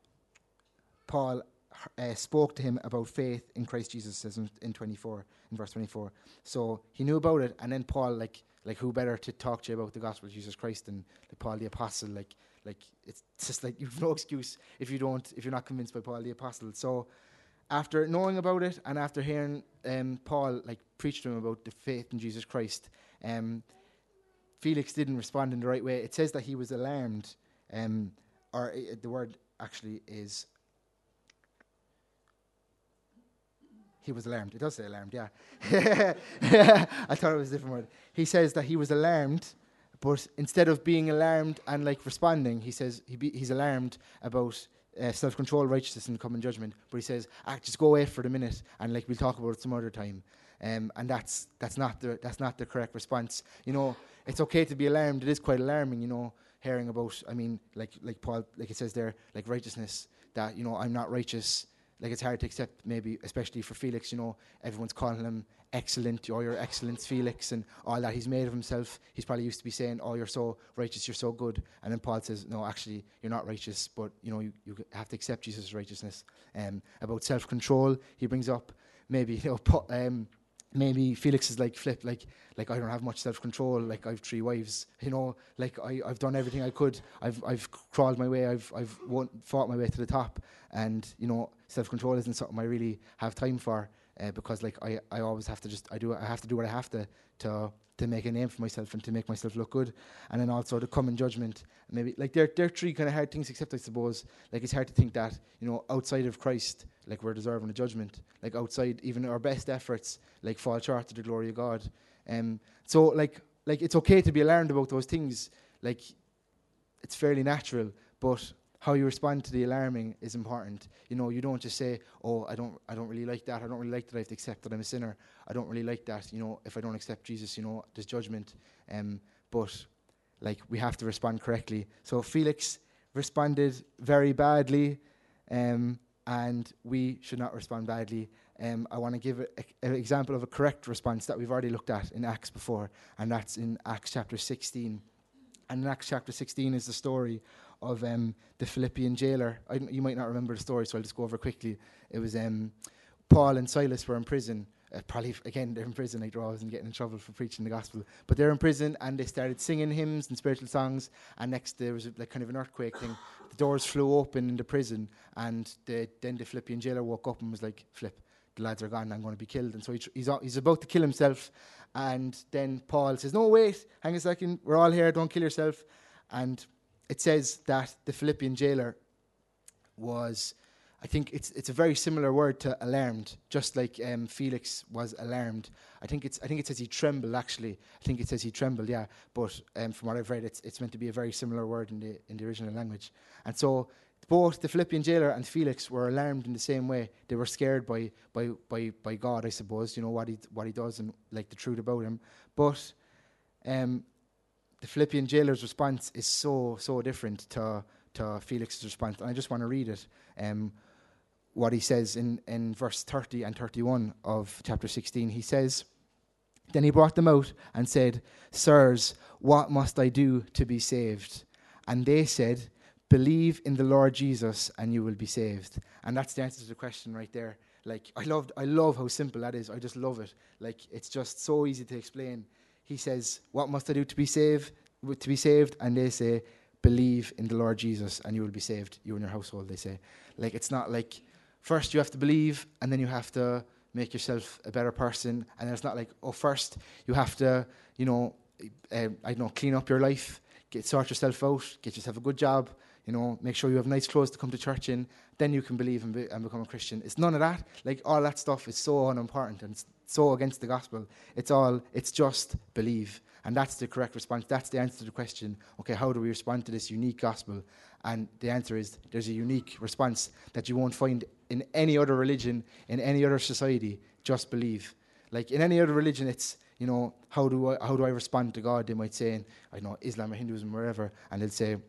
Paul uh, spoke to him about faith in Christ Jesus, says in, in twenty-four, in verse twenty-four. So he knew about it, and then Paul, like, like who better to talk to you about the gospel of Jesus Christ than like Paul the apostle? Like, like it's just like you've no excuse if you don't, if you're not convinced by Paul the apostle. So, after knowing about it and after hearing um, Paul like preach to him about the faith in Jesus Christ, um, Felix didn't respond in the right way. It says that he was alarmed, um, or uh, the word actually is, he was alarmed. It does say alarmed, yeah. I thought it was a different word. He says that he was alarmed, but instead of being alarmed and like responding, he says he be, he's alarmed about uh, self-control, righteousness, and common judgment. But he says, ah, just go away for the minute, and like we'll talk about it some other time. Um, and that's that's not the that's not the correct response. You know, it's okay to be alarmed. It is quite alarming, you know, hearing about. I mean, like like Paul, like it says there, like righteousness. That you know, I'm not righteous. Like it's hard to accept, maybe, especially for Felix. You know, everyone's calling him excellent, or you're excellent, Felix, and all that. He's made of himself. He's probably used to be saying, "Oh, you're so righteous, you're so good," and then Paul says, "No, actually, you're not righteous, but you know, you, you have to accept Jesus' righteousness." Um, about self-control, he brings up maybe you know. Pu- um, Maybe Felix is like Flip, like like I don't have much self-control. Like I've three wives, you know. Like I I've done everything I could. I've I've crawled my way. I've I've won, fought my way to the top. And you know, self-control isn't something I really have time for uh, because like I, I always have to just I do I have to do what I have to to to make a name for myself and to make myself look good. And then also to come in judgment. Maybe like they're they're three kind of hard things. Except I suppose like it's hard to think that you know outside of Christ, like we're deserving of judgment. Like outside, even our best efforts, like fall short to the glory of God. Um, so like like it's okay to be alarmed about those things. Like it's fairly natural, but how you respond to the alarming is important. You know, you don't just say, "Oh, I don't, I don't really like that. I don't really like that I have to accept that I'm a sinner. I don't really like that. You know, if I don't accept Jesus, you know, there's judgment." Um, but like we have to respond correctly. So Felix responded very badly, um, and we should not respond badly. Um, I want to give an example of a correct response that we've already looked at in Acts before, and that's in Acts chapter sixteen. And in Acts chapter sixteen is the story of um, the Philippian jailer. I, you might not remember the story, so I'll just go over quickly. It was um, Paul and Silas were in prison. Uh, probably, again, they're in prison, like they're always getting in trouble for preaching the gospel. But they're in prison, and they started singing hymns and spiritual songs, and next there was a, like kind of an earthquake thing. The doors flew open in the prison, and the, then the Philippian jailer woke up and was like, "Flip, the lads are gone, I'm going to be killed." And so he tr- he's, he's about to kill himself, and then Paul says, "No, wait, hang a second, we're all here, don't kill yourself." And it says that the Philippian jailer was, I think it's it's a very similar word to alarmed, just like um, Felix was alarmed. I think it's I think it says he trembled. Actually, I think it says he trembled. Yeah, but um, from what I've read, it's it's meant to be a very similar word in the in the original language. And so both the Philippian jailer and Felix were alarmed in the same way. They were scared by by by by God, I suppose. You know what he what he does and like the truth about him. But um, the Philippian jailer's response is so so different to to Felix's response. And I just want to read it. Um, what he says in, in verse thirty and thirty-one of chapter sixteen. He says, "Then he brought them out and said, 'Sirs, what must I do to be saved?' And they said, 'Believe in the Lord Jesus and you will be saved.'" And that's the answer to the question right there. Like, I loved, I love how simple that is. I just love it. Like, it's just so easy to explain. He says, "What must I do to be saved?" To be saved, and they say, "Believe in the Lord Jesus and you will be saved, you and your household," they say. Like, it's not like, first you have to believe, and then you have to make yourself a better person. And it's not like, oh, first you have to, you know, uh, I don't know, clean up your life, get sort yourself out, get yourself a good job, you know, make sure you have nice clothes to come to church in, then you can believe and, be, and become a Christian. It's none of that. Like, all that stuff is so unimportant and it's so against the gospel. It's all, it's just believe. And that's the correct response. That's the answer to the question, okay, how do we respond to this unique gospel? And the answer is there's a unique response that you won't find in any other religion, in any other society. Just believe. Like, in any other religion, it's, you know, how do I how do I respond to God? They might say in, I don't know, Islam or Hinduism, wherever, and they'll say,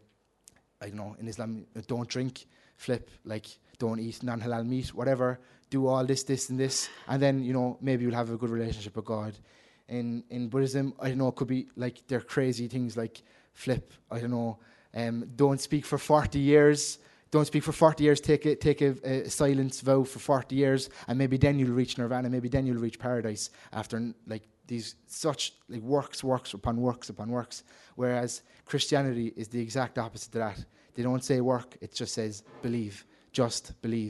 I don't know, in Islam, don't drink, flip, like, don't eat non-halal meat, whatever, do all this, this, and this, and then, you know, maybe you'll have a good relationship with God. In in Buddhism, I don't know, it could be like they're crazy things like flip, I don't know, um, don't speak for forty years, don't speak for forty years, take a, take a, a silence vow for forty years, and maybe then you'll reach nirvana, maybe then you'll reach paradise after like these such like works, works upon works upon works. Whereas Christianity is the exact opposite to that. They don't say work, it just says believe, just believe.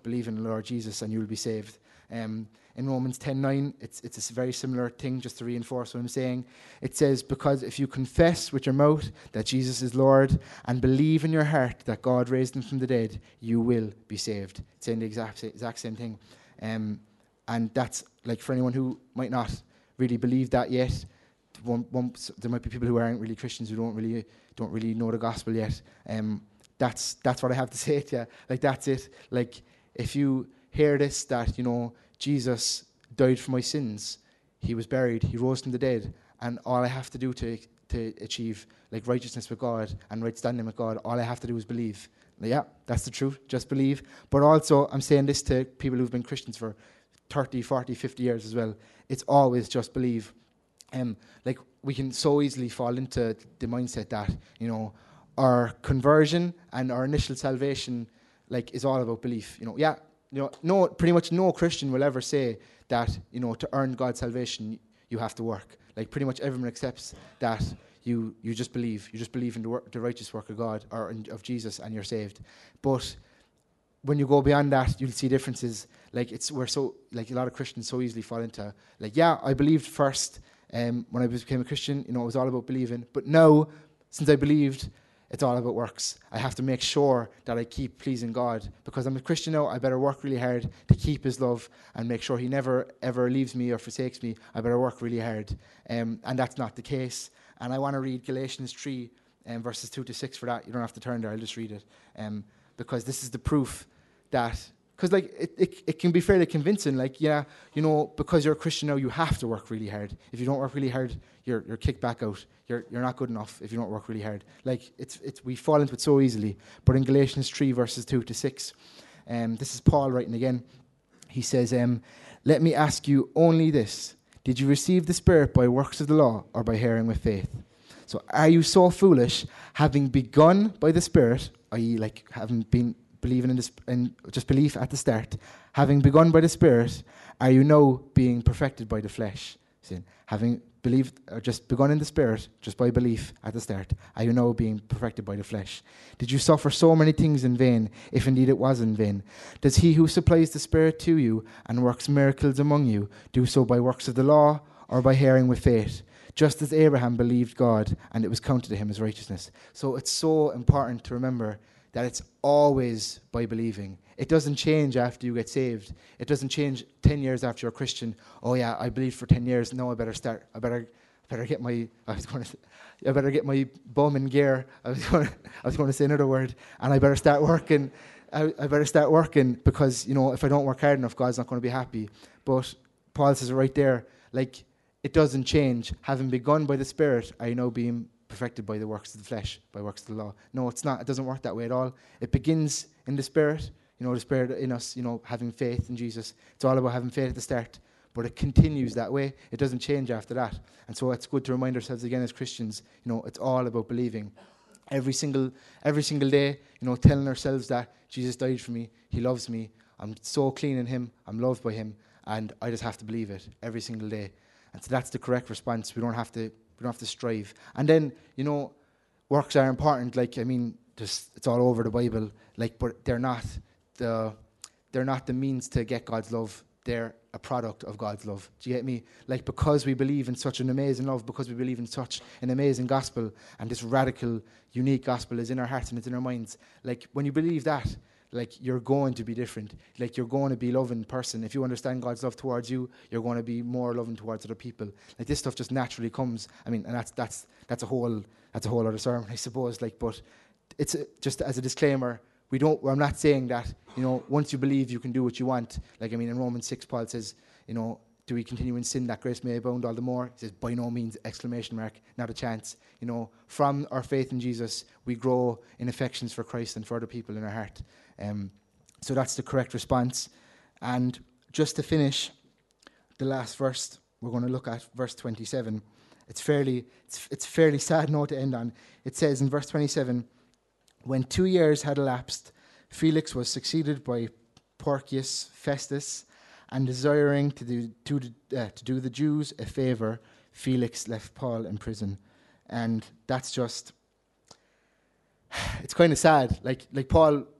believe in the Lord Jesus and you will be saved. Um, in Romans ten nine, it's it's a very similar thing, just to reinforce what I'm saying. It says, because if you confess with your mouth that Jesus is Lord and believe in your heart that God raised him from the dead, you will be saved. It's saying the exact, exact same thing. Um, and that's, like, for anyone who might not really believe that yet, one, one, there might be people who aren't really Christians who don't really don't really know the gospel yet. Um, that's that's what I have to say to you. Like, that's it. Like, if you hear this, that, you know, Jesus died for my sins, he was buried, he rose from the dead, and all I have to do to to achieve, like, righteousness with God and right standing with God, all I have to do is believe. Yeah, that's the truth, just believe. But also, I'm saying this to people who've been Christians for thirty, forty, fifty years as well. It's always just believe. Um, like, we can so easily fall into the mindset that, you know, our conversion and our initial salvation, like, is all about belief. You know, yeah, you know, no, pretty much no Christian will ever say that, you know, to earn God's salvation, you have to work. Like, pretty much everyone accepts that you you just believe. You just believe in the, work, the righteous work of God or in, of Jesus, and you're saved. But when you go beyond that, you'll see differences. Like, it's we're so like a lot of Christians so easily fall into, like, yeah, I believed first. Um, when I became a Christian, you know, it was all about believing. But now, since I believed, it's all about works. I have to make sure that I keep pleasing God. Because I'm a Christian now, I better work really hard to keep his love and make sure he never, ever leaves me or forsakes me. I better work really hard. Um, and that's not the case. And I want to read Galatians three, um, verses two to six for that. You don't have to turn there, I'll just read it. Um, because this is the proof that... Because, like, it, it, it can be fairly convincing. Like, yeah, you know, because you're a Christian now, you have to work really hard. If you don't work really hard, you're you're kicked back out. You're you're not good enough if you don't work really hard. Like, it's it's we fall into it so easily. But in Galatians three, verses two to six, um, this is Paul writing again. He says, um, "Let me ask you only this: did you receive the Spirit by works of the law or by hearing with faith? So, are you so foolish, having begun by the Spirit, that is, like, having been believing in, this, in just belief at the start, having begun by the Spirit, are you now being perfected by the flesh?" See, having believed or just begun in the Spirit, just by belief at the start, are you now being perfected by the flesh? Did you suffer so many things in vain, if indeed it was in vain? Does he who supplies the Spirit to you and works miracles among you do so by works of the law or by hearing with faith? Just as Abraham believed God, and it was counted to him as righteousness. So it's so important to remember that it's always by believing. It doesn't change after you get saved. It doesn't change ten years after you're a Christian. Oh yeah, I believed for ten years. No, I better start. I better, better get my. I was going to. I better get my bum in gear. I was going. To, I was going to say another word, and I better start working. I, I better start working because, you know, if I don't work hard enough, God's not going to be happy. But Paul says it right there. Like, it doesn't change. Having begun by the Spirit, are you now being perfected by the works of the flesh, by works of the law? No, it's not. It doesn't work that way at all. It begins in the Spirit, you know, the Spirit in us, you know, having faith in Jesus. It's all about having faith at the start, but it continues that way. It doesn't change after that. And so it's good to remind ourselves again as Christians, you know, it's all about believing. Every single every single day, you know, telling ourselves that Jesus died for me, he loves me, I'm so clean in him, I'm loved by him, and I just have to believe it every single day. And so that's the correct response. We don't have to We don't have to strive. And then, you know, works are important. Like, I mean, just it's all over the Bible. Like, but they're not the they're not the means to get God's love. They're a product of God's love. Do you get me? Like, because we believe in such an amazing love, because we believe in such an amazing gospel, and this radical, unique gospel is in our hearts and it's in our minds. Like, when you believe that, like, you're going to be different. Like, you're going to be a loving person. If you understand God's love towards you, you're going to be more loving towards other people. Like, this stuff just naturally comes. I mean, and that's that's that's a whole that's a whole other sermon, I suppose. Like, but it's a, just as a disclaimer, we don't. I'm not saying that, you know, once you believe, you can do what you want. Like, I mean, in Romans six, Paul says, you know, do we continue in sin that grace may abound all the more? He says, by no means, exclamation mark, not a chance. You know, from our faith in Jesus, we grow in affections for Christ and for other people in our heart. Um, so that's the correct response. And just to finish, the last verse, we're going to look at verse twenty-seven. It's fairly, it's, it's fairly sad note to end on. It says in verse twenty-seven, when two years had elapsed, Felix was succeeded by Porcius Festus, and desiring to do, to, uh, to do the Jews a favor, Felix left Paul in prison. And that's just, it's kind of sad. Like like Paul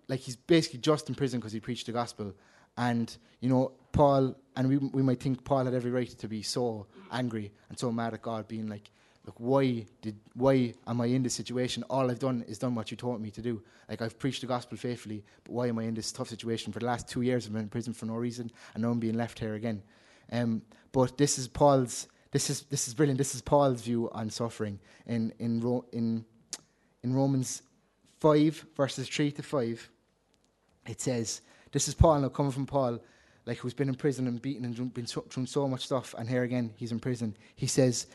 like he's basically just in prison because he preached the gospel. And, you know, Paul, and we we might think Paul had every right to be so angry and so mad at God, being like, look, why did why am I in this situation? All I've done is done what you taught me to do. Like, I've preached the gospel faithfully, but why am I in this tough situation? For the last two years I've been in prison for no reason, and now I'm being left here again. Um, but this is Paul's this is this is brilliant. This is Paul's view on suffering in in Ro- in in Romans five, verses three to five. It says, this is Paul now, coming from Paul, like, who's been in prison and beaten and been so, through so much stuff, and here again he's in prison. He says,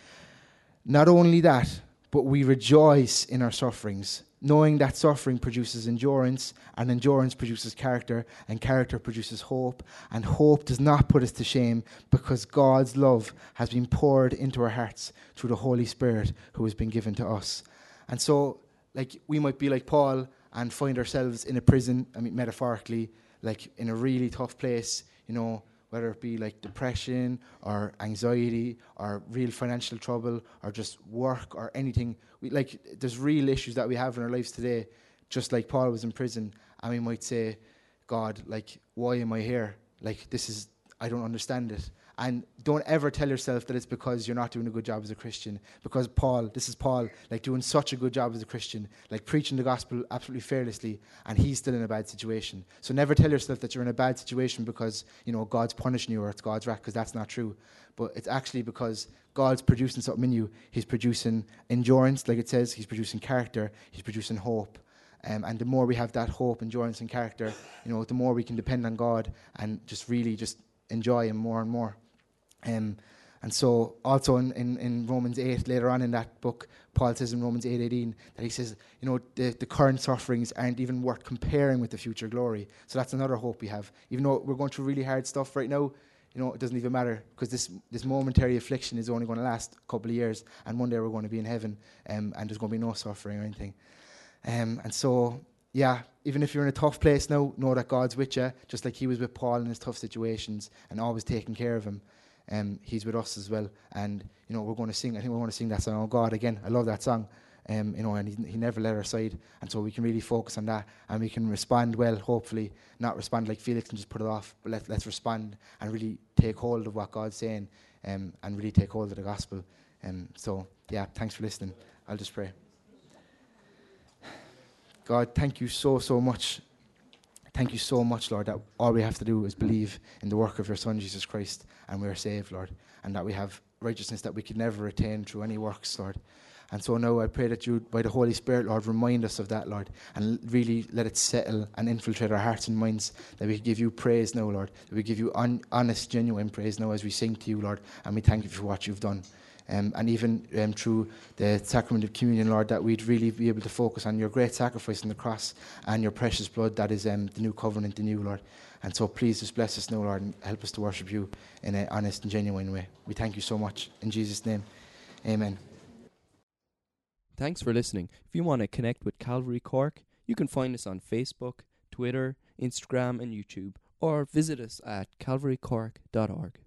not only that, but we rejoice in our sufferings, knowing that suffering produces endurance, and endurance produces character, and character produces hope, and hope does not put us to shame, because God's love has been poured into our hearts through the Holy Spirit who has been given to us. And so, like, we might be like Paul and find ourselves in a prison, I mean, metaphorically, like in a really tough place, you know, whether it be like depression or anxiety or real financial trouble or just work or anything. We, like, there's real issues that we have in our lives today, just like Paul was in prison, and we might say, God, like, why am I here? Like, this is, I don't understand it. And don't ever tell yourself that it's because you're not doing a good job as a Christian. Because Paul, this is Paul, like, doing such a good job as a Christian, like preaching the gospel absolutely fearlessly, and he's still in a bad situation. So never tell yourself that you're in a bad situation because, you know, God's punishing you or it's God's wrath, because that's not true. But it's actually because God's producing something in you. He's producing endurance, like it says. He's producing character. He's producing hope. Um, and the more we have that hope, endurance, and character, you know, the more we can depend on God and just really just enjoy Him more and more. Um, and so also in, in, in Romans eight, later on in that book, Paul says in Romans eight eighteen that he says, you know, the, the current sufferings aren't even worth comparing with the future glory. So that's another hope we have. Even though we're going through really hard stuff right now, you know, it doesn't even matter, because this this momentary affliction is only going to last a couple of years, and one day we're going to be in heaven, um, and there's going to be no suffering or anything. Um, and so, yeah, even if you're in a tough place now, know that God's with you, just like He was with Paul in his tough situations and always taking care of him. Um, he's with us as well, and you know, we're going to sing. I think we're going to sing that song, "Oh God," again. I love that song, um, you know, and he, he never let our side, and so we can really focus on that, and we can respond well. Hopefully, not respond like Felix and just put it off, but let, let's respond and really take hold of what God's saying, um, and really take hold of the gospel. Um, so, yeah, thanks for listening. I'll just pray. God, thank you so so much. Thank you so much, Lord, that all we have to do is believe in the work of your Son, Jesus Christ, and we are saved, Lord, and that we have righteousness that we could never attain through any works, Lord. And so now I pray that you, by the Holy Spirit, Lord, remind us of that, Lord, and really let it settle and infiltrate our hearts and minds, that we give you praise now, Lord, that we give you un- honest, genuine praise now as we sing to you, Lord, and we thank you for what you've done. Um, and even um, through the sacrament of communion, Lord, that we'd really be able to focus on your great sacrifice on the cross and your precious blood that is um, the new covenant in you, Lord. And so please just bless us now, Lord, and help us to worship you in an honest and genuine way. We thank you so much. In Jesus' name, amen. Thanks for listening. If you want to connect with Calvary Cork, you can find us on Facebook, Twitter, Instagram and YouTube, or visit us at calvary cork dot org.